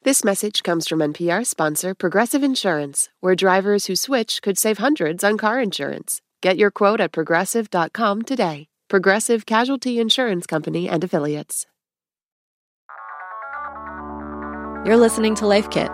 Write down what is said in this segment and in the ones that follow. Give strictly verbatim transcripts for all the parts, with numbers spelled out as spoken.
This message comes from N P R sponsor Progressive Insurance, where drivers who switch could save hundreds on car insurance. Get your quote at progressive dot com today. Progressive Casualty Insurance Company and Affiliates. You're listening to Life Kit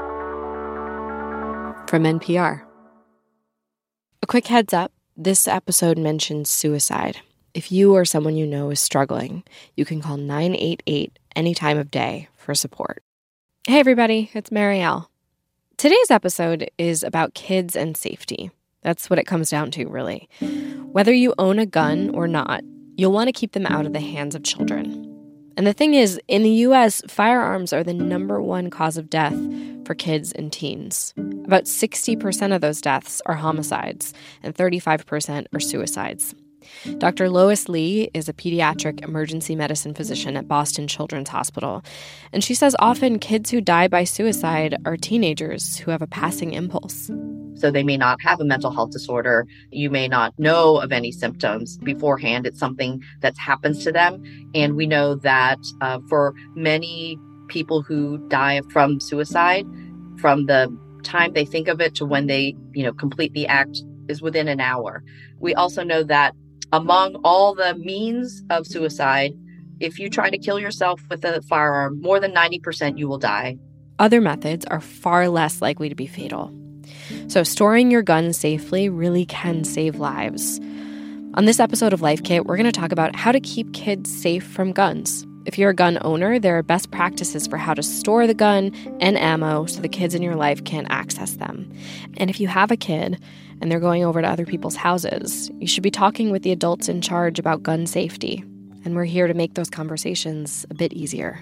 from N P R. A quick heads up, this episode mentions suicide. If you or someone you know is struggling, you can call nine eight eight any time of day for support. Hey everybody, it's Marielle. Today's episode is about kids and safety. That's what it comes down to, really. Whether you own a gun or not, you'll want to keep them out of the hands of children. And the thing is, in the U S, firearms are the number one cause of death for kids and teens. About sixty percent of those deaths are homicides, and thirty-five percent are suicides. Doctor Lois Lee is a pediatric emergency medicine physician at Boston Children's Hospital, and she says often kids who die by suicide are teenagers who have a passing impulse. So they may not have a mental health disorder. You may not know of any symptoms beforehand. It's something that happens to them. And we know that uh, for many people who die from suicide, from the time they think of it to when they, you know, complete the act is within an hour. We also know that among all the means of suicide, if you try to kill yourself with a firearm, more than ninety percent you will die. Other methods are far less likely to be fatal. So storing your gun safely really can save lives. On this episode of Life Kit, we're going to talk about how to keep kids safe from guns. If you're a gun owner, there are best practices for how to store the gun and ammo so the kids in your life can't access them. And if you have a kid and they're going over to other people's houses, you should be talking with the adults in charge about gun safety. And we're here to make those conversations a bit easier.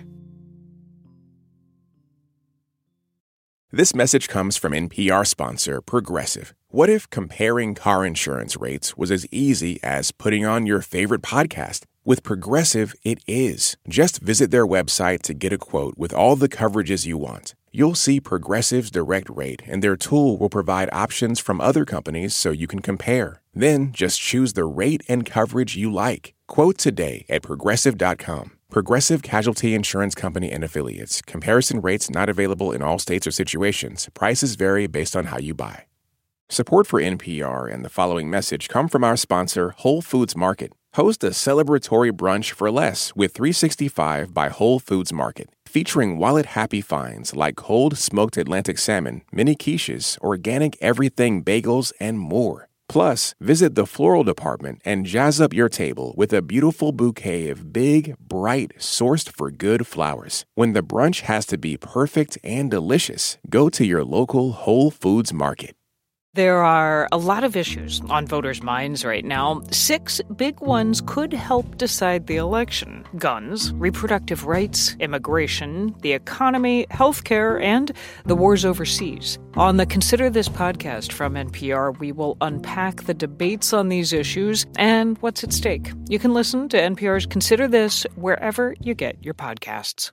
This message comes from N P R sponsor Progressive. What if comparing car insurance rates was as easy as putting on your favorite podcast? With Progressive, it is. Just visit their website to get a quote with all the coverages you want. You'll see Progressive's direct rate, and their tool will provide options from other companies so you can compare. Then just choose the rate and coverage you like. Quote today at progressive dot com. Progressive Casualty Insurance Company and Affiliates. Comparison rates not available in all states or situations. Prices vary based on how you buy. Support for N P R and the following message come from our sponsor, Whole Foods Market. Host a celebratory brunch for less with three sixty-five by Whole Foods Market, featuring wallet-happy finds like cold smoked Atlantic salmon, mini quiches, organic everything bagels, and more. Plus, visit the floral department and jazz up your table with a beautiful bouquet of big, bright, sourced-for-good flowers. When the brunch has to be perfect and delicious, go to your local Whole Foods Market. There are a lot of issues on voters' minds right now. Six big ones could help decide the election: guns, reproductive rights, immigration, the economy, healthcare, and the wars overseas. On the Consider This podcast from N P R, we will unpack the debates on these issues and what's at stake. You can listen to N P R's Consider This wherever you get your podcasts.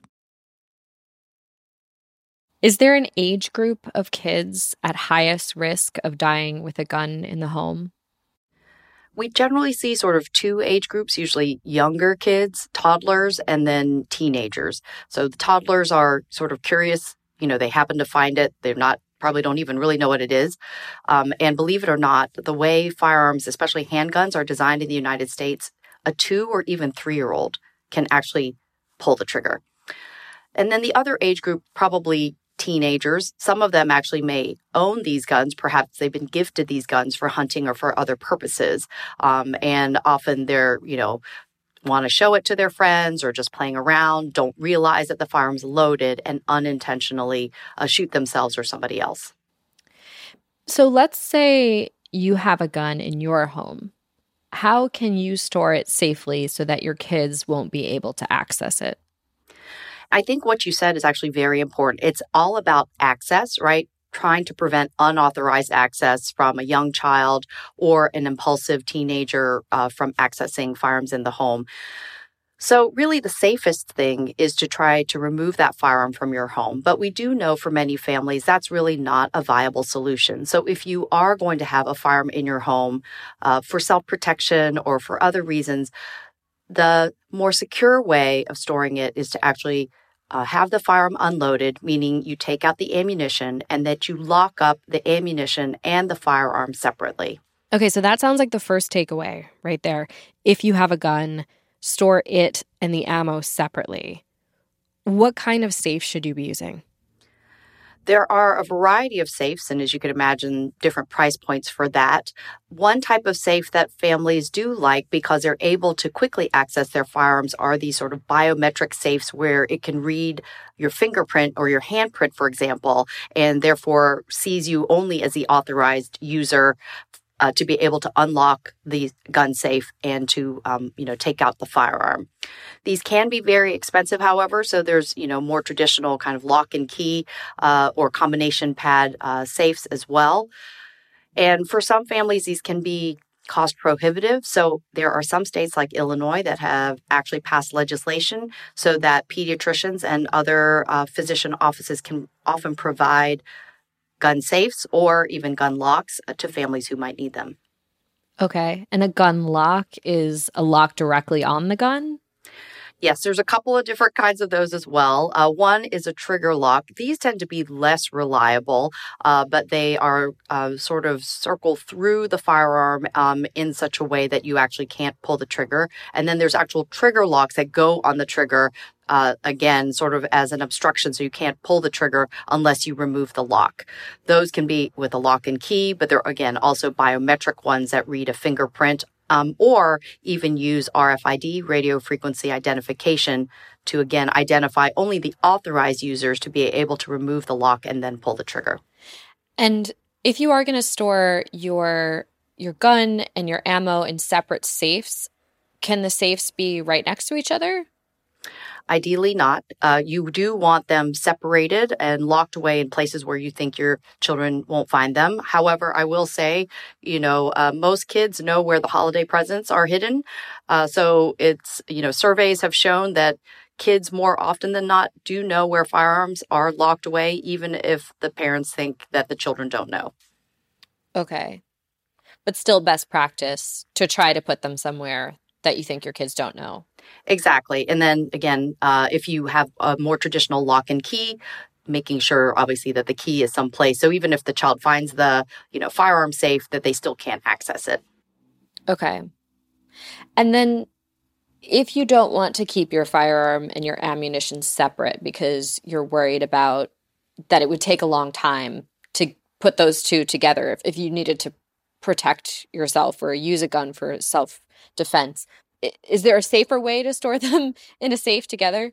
Is there an age group of kids at highest risk of dying with a gun in the home? We generally see sort of two age groups, usually younger kids, toddlers, and then teenagers. So the toddlers are sort of curious, you know, they happen to find it. They're not, probably don't even really know what it is. Um, and believe it or not, the way firearms, especially handguns, are designed in the United States, a two or even three-year-old can actually pull the trigger. And then the other age group, probably teenagers. Some of them actually may own these guns. Perhaps they've been gifted these guns for hunting or for other purposes. Um, and often they're, you know, want to show it to their friends or just playing around, don't realize that the firearm's loaded and unintentionally uh, shoot themselves or somebody else. So let's say you have a gun in your home. How can you store it safely so that your kids won't be able to access it? I think what you said is actually very important. It's all about access, right? Trying to prevent unauthorized access from a young child or an impulsive teenager uh, from accessing firearms in the home. So really the safest thing is to try to remove that firearm from your home. But we do know for many families that's really not a viable solution. So if you are going to have a firearm in your home uh, for self-protection or for other reasons, the more secure way of storing it is to actually uh, have the firearm unloaded, meaning you take out the ammunition, and that you lock up the ammunition and the firearm separately. Okay, so that sounds like the first takeaway right there. If you have a gun, store it and the ammo separately. What kind of safe should you be using? There are a variety of safes, and as you can imagine, different price points for that. One type of safe that families do like because they're able to quickly access their firearms are these sort of biometric safes where it can read your fingerprint or your handprint, for example, and therefore sees you only as the authorized user Uh, to be able to unlock the gun safe and to, um, you know, take out the firearm. These can be very expensive, however, so there's, you know, more traditional kind of lock and key uh, or combination pad uh, safes as well. And for some families, these can be cost prohibitive. So there are some states like Illinois that have actually passed legislation so that pediatricians and other uh, physician offices can often provide gun safes or even gun locks to families who might need them. Okay. And a gun lock is a lock directly on the gun? Yes, there's a couple of different kinds of those as well. Uh, one is a trigger lock. These tend to be less reliable, uh, but they are uh, sort of circle through the firearm um, in such a way that you actually can't pull the trigger. And then there's actual trigger locks that go on the trigger, uh, again, sort of as an obstruction, so you can't pull the trigger unless you remove the lock. Those can be with a lock and key, but they're, again, also biometric ones that read a fingerprint. Um, or even use R F I D, radio frequency identification, to, again, identify only the authorized users to be able to remove the lock and then pull the trigger. And if you are going to store your your gun and your ammo in separate safes, can the safes be right next to each other? Ideally not. Uh, you do want them separated and locked away in places where you think your children won't find them. However, I will say, you know, uh, most kids know where the holiday presents are hidden. Uh, so it's, you know, surveys have shown that kids more often than not do know where firearms are locked away, even if the parents think that the children don't know. Okay. But still best practice to try to put them somewhere that you think your kids don't know. Exactly. And then again, uh, if you have a more traditional lock and key, making sure obviously that the key is someplace. So even if the child finds the, you know, firearm safe, that they still can't access it. Okay. And then if you don't want to keep your firearm and your ammunition separate because you're worried about that it would take a long time to put those two together, if, if you needed to protect yourself or use a gun for self-defense, is there a safer way to store them in a safe together?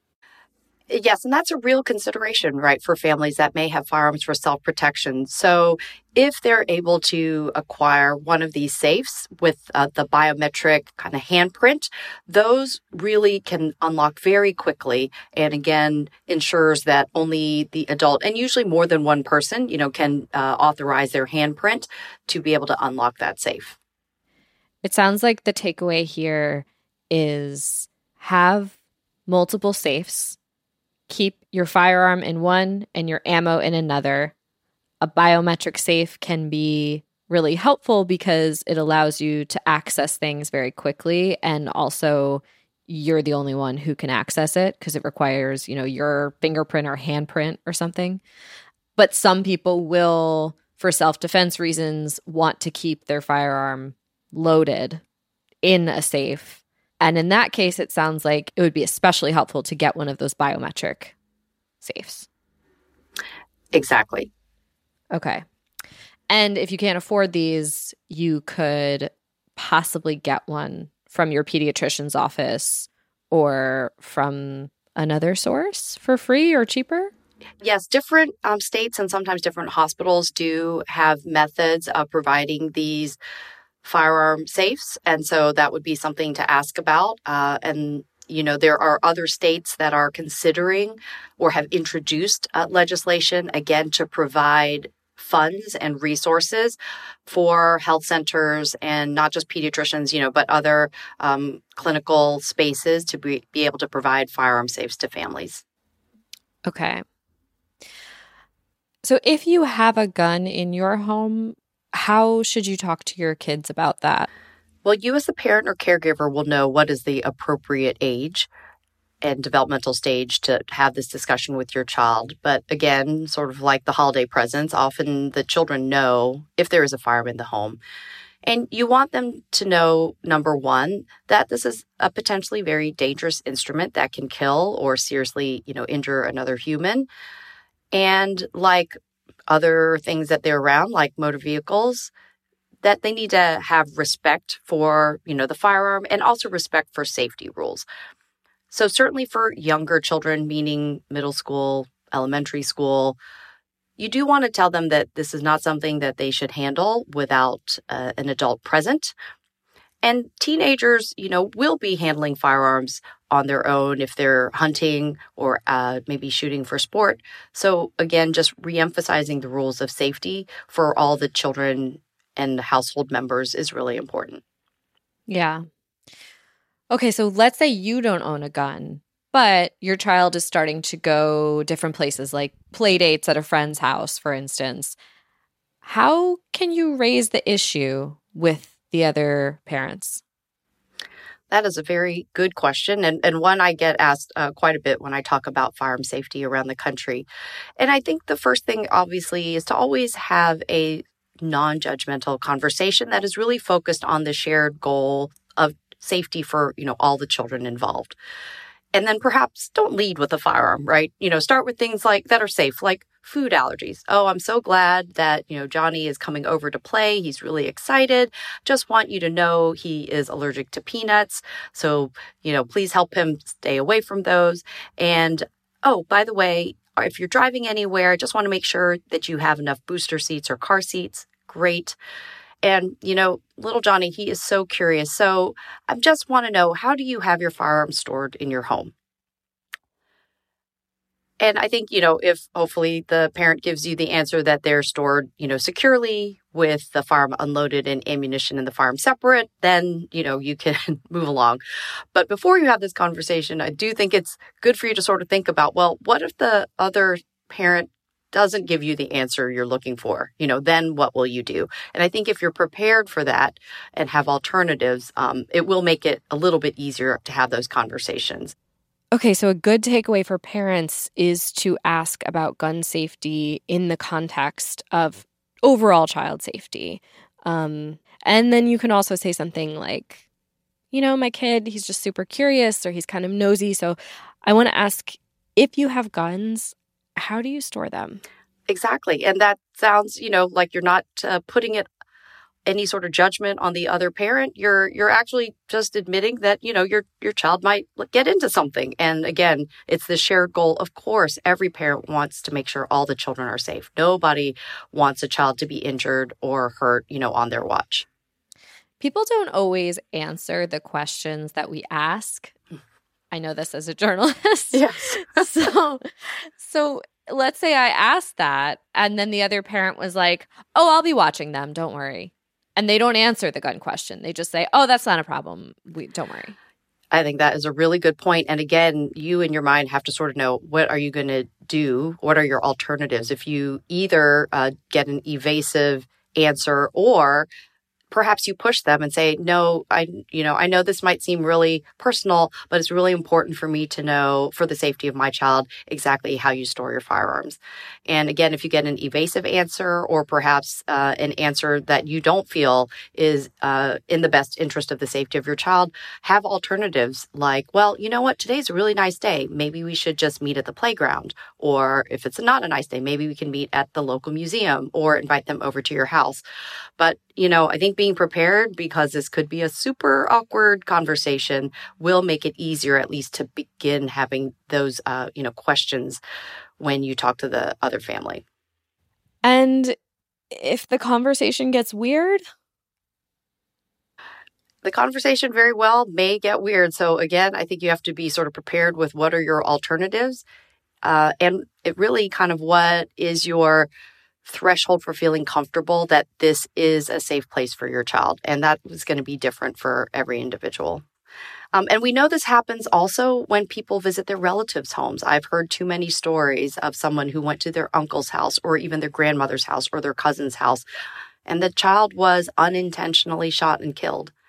Yes, and that's a real consideration, right, for families that may have firearms for self-protection. So if they're able to acquire one of these safes with uh, the biometric kind of handprint, those really can unlock very quickly, and again, ensures that only the adult, and usually more than one person, you know, can uh, authorize their handprint to be able to unlock that safe. It sounds like the takeaway here is have multiple safes. Keep your firearm in one and your ammo in another. A biometric safe can be really helpful because it allows you to access things very quickly, and also you're the only one who can access it because it requires, you know, your fingerprint or handprint or something. But some people will, for self-defense reasons, want to keep their firearm loaded in a safe. And in that case, it sounds like it would be especially helpful to get one of those biometric safes. Exactly. Okay. And if you can't afford these, you could possibly get one from your pediatrician's office or from another source for free or cheaper? Yes, different um, states and sometimes different hospitals do have methods of providing these firearm safes. And so that would be something to ask about. Uh, and, you know, there are other states that are considering or have introduced uh, legislation, again, to provide funds and resources for health centers and not just pediatricians, you know, but other um, clinical spaces to be, be able to provide firearm safes to families. Okay. So if you have a gun in your home, how should you talk to your kids about that? Well, you as the parent or caregiver will know what is the appropriate age. and developmental stage to have this discussion with your child. But again, sort of like the holiday presents, often the children know if there is a firearm in the home. And you want them to know, number one, that this is a potentially very dangerous instrument that can kill or seriously, you know, injure another human. And like other things that they're around, like motor vehicles, that they need to have respect for, you know, the firearm and also respect for safety rules. So certainly for younger children, meaning middle school, elementary school, you do want to tell them that this is not something that they should handle without uh, an adult present. And teenagers, you know, will be handling firearms on their own if they're hunting or uh, maybe shooting for sport. So again, just reemphasizing the rules of safety for all the children and household members is really important. Yeah. Okay, so let's say you don't own a gun, but your child is starting to go different places, like play dates at a friend's house, for instance. How can you raise the issue with the other parents? That is a very good question, and, and one I get asked uh, quite a bit when I talk about firearm safety around the country. And I think the first thing, obviously, is to always have a non-judgmental conversation that is really focused on the shared goal of safety for, you know, all the children involved. And then perhaps don't lead with a firearm, right? You know, start with things like that are safe, like food allergies. Oh, I'm so glad that, you know, Johnny is coming over to play. He's really excited. Just want you to know he is allergic to peanuts. So, you know, please help him stay away from those. And, oh, by the way, if you're driving anywhere, just want to make sure that you have enough booster seats or car seats. Great. And, you know, little Johnny, he is so curious. So I just want to know, how do you have your firearms stored in your home? And I think, you know, if hopefully the parent gives you the answer that they're stored, you know, securely with the firearm unloaded and ammunition and the firearm separate, then, you know, you can move along. But before you have this conversation, I do think it's good for you to sort of think about, well, what if the other parent doesn't give you the answer you're looking for? You know, then what will you do? And I think if you're prepared for that and have alternatives, um, it will make it a little bit easier to have those conversations. Okay, so a good takeaway for parents is to ask about gun safety in the context of overall child safety. Um, and then you can also say something like, you know, my kid, he's just super curious or he's kind of nosy. So I want to ask, if you have guns, how do you store them? Exactly. And that sounds, you know, like you're not uh, putting it any sort of judgment on the other parent. You're you're actually just admitting that, you know, your your child might get into something. And again, it's the shared goal. Of course, every parent wants to make sure all the children are safe. Nobody wants a child to be injured or hurt, you know, on their watch. People don't always answer the questions that we ask. I know this as a journalist. Yes. so, so let's say I asked that, and then the other parent was like, oh, I'll be watching them. Don't worry. And they don't answer the gun question. They just say, oh, that's not a problem. We don't worry. I think that is a really good point. And again, you in your mind have to sort of know, what are you going to do? What are your alternatives? If you either uh, get an evasive answer, or perhaps you push them and say, no, I, you know, I know this might seem really personal, but it's really important for me to know, for the safety of my child, exactly how you store your firearms. And again, if you get an evasive answer, or perhaps uh, an answer that you don't feel is uh, in the best interest of the safety of your child, have alternatives like, well, you know what, today's a really nice day. Maybe we should just meet at the playground. Or if it's not a nice day, maybe we can meet at the local museum or invite them over to your house. But, you know, I think being prepared, because this could be a super awkward conversation, will make it easier at least to begin having those, uh, you know, questions when you talk to the other family. And if the conversation gets weird? The conversation very well may get weird. So again, I think you have to be sort of prepared with what are your alternatives. Uh, and it really kind of what is your threshold for feeling comfortable that this is a safe place for your child. And that is going to be different for every individual. Um, and we know this happens also when people visit their relatives' homes. I've heard too many stories of someone who went to their uncle's house or even their grandmother's house or their cousin's house, and the child was unintentionally shot and killed.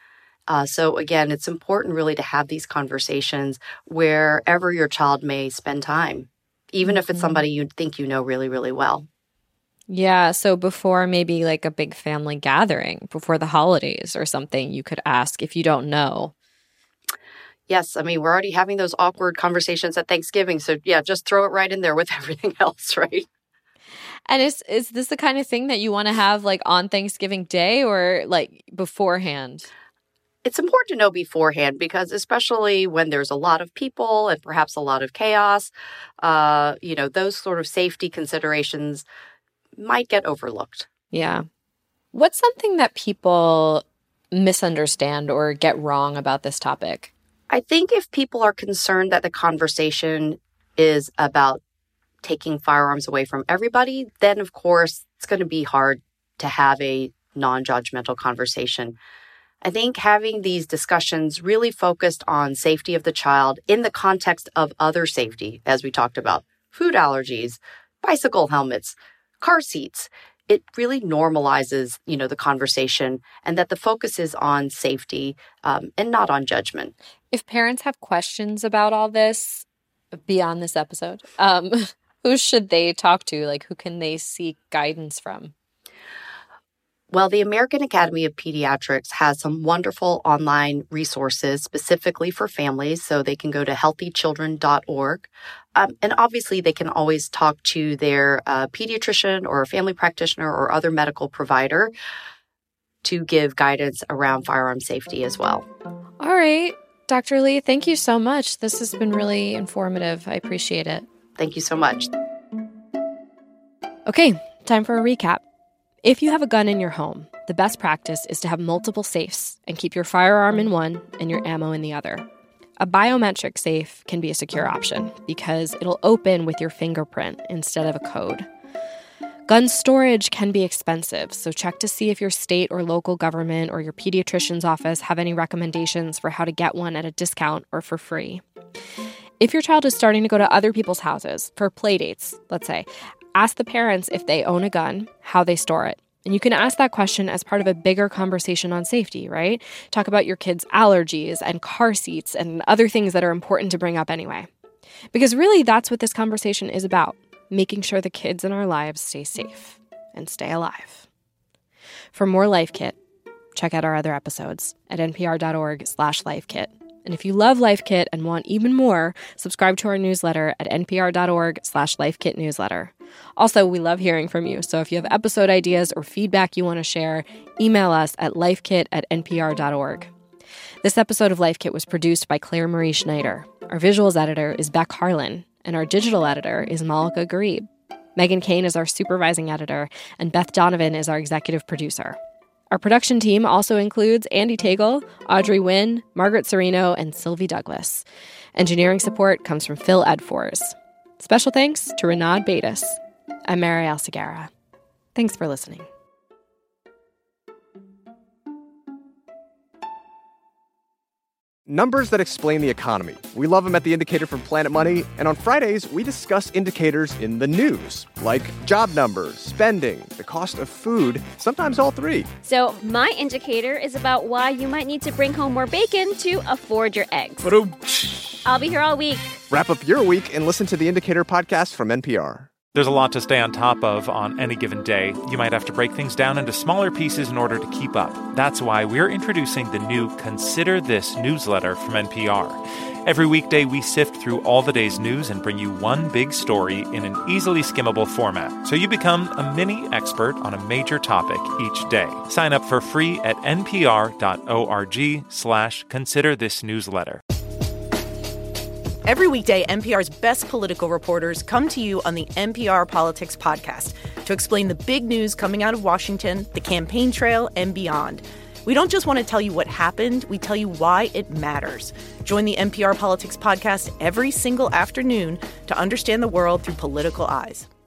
Uh, so again, it's important really to have these conversations wherever your child may spend time, even if it's somebody you think you know really, really well. Yeah, so before maybe like a big family gathering, before the holidays or something, you could ask if you don't know. Yes, I mean, we're already having those awkward conversations at Thanksgiving. So yeah, just throw it right in there with everything else, right? And is is this the kind of thing that you want to have like on Thanksgiving Day or like beforehand? It's important to know beforehand because especially when there's a lot of people and perhaps a lot of chaos, uh, you know, those sort of safety considerations might get overlooked. Yeah. What's something that people misunderstand or get wrong about this topic? I think if people are concerned that the conversation is about taking firearms away from everybody, then of course it's going to be hard to have a non-judgmental conversation. I think having these discussions really focused on safety of the child in the context of other safety, as we talked about, food allergies, bicycle helmets, car seats, it really normalizes, you know, the conversation and that the focus is on safety um, and not on judgment. If parents have questions about all this beyond this episode, um, who should they talk to? Like, who can they seek guidance from? Well, the American Academy of Pediatrics has some wonderful online resources specifically for families, so they can go to healthy children dot org. Um, and obviously, they can always talk to their uh, pediatrician or family practitioner or other medical provider to give guidance around firearm safety as well. All right. Doctor Lee, thank you so much. This has been really informative. I appreciate it. Thank you so much. Okay, time for a recap. If you have a gun in your home, the best practice is to have multiple safes and keep your firearm in one and your ammo in the other. A biometric safe can be a secure option because it'll open with your fingerprint instead of a code. Gun storage can be expensive, so check to see if your state or local government or your pediatrician's office have any recommendations for how to get one at a discount or for free. If your child is starting to go to other people's houses for play dates, let's say, ask the parents if they own a gun, how they store it. And you can ask that question as part of a bigger conversation on safety, right? Talk about your kids' allergies and car seats and other things that are important to bring up anyway. Because really, that's what this conversation is about, making sure the kids in our lives stay safe and stay alive. For more Life Kit, check out our other episodes at npr.org slash lifekit. And if you love Life Kit and want even more, subscribe to our newsletter at npr.org slash lifekit newsletter. Also, we love hearing from you, so if you have episode ideas or feedback you want to share, email us at lifekit at npr.org. This episode of Life Kit was produced by Claire Marie Schneider. Our visuals editor is Beck Harlan, and our digital editor is Malika Garib. Megan Kane is our supervising editor, and Beth Donovan is our executive producer. Our production team also includes Andy Tagle, Audrey Wynn, Margaret Serino, and Sylvie Douglas. Engineering support comes from Phil Edfors. Special thanks to Renaud Batis. I'm Marielle Segarra. Thanks for listening. Numbers that explain the economy. We love them at The Indicator from Planet Money. And on Fridays, we discuss indicators in the news, like job numbers, spending, the cost of food, sometimes all three. So my indicator is about why you might need to bring home more bacon to afford your eggs. I'll be here all week. Wrap up your week and listen to The Indicator podcast from N P R. There's a lot to stay on top of on any given day. You might have to break things down into smaller pieces in order to keep up. That's why we're introducing the new Consider This newsletter from N P R. Every weekday, we sift through all the day's news and bring you one big story in an easily skimmable format, so you become a mini expert on a major topic each day. Sign up for free at npr.org slash consider this newsletter. Every weekday, N P R's best political reporters come to you on the N P R Politics Podcast to explain the big news coming out of Washington, the campaign trail, and beyond. We don't just want to tell you what happened, we tell you why it matters. Join the N P R Politics Podcast every single afternoon to understand the world through political eyes.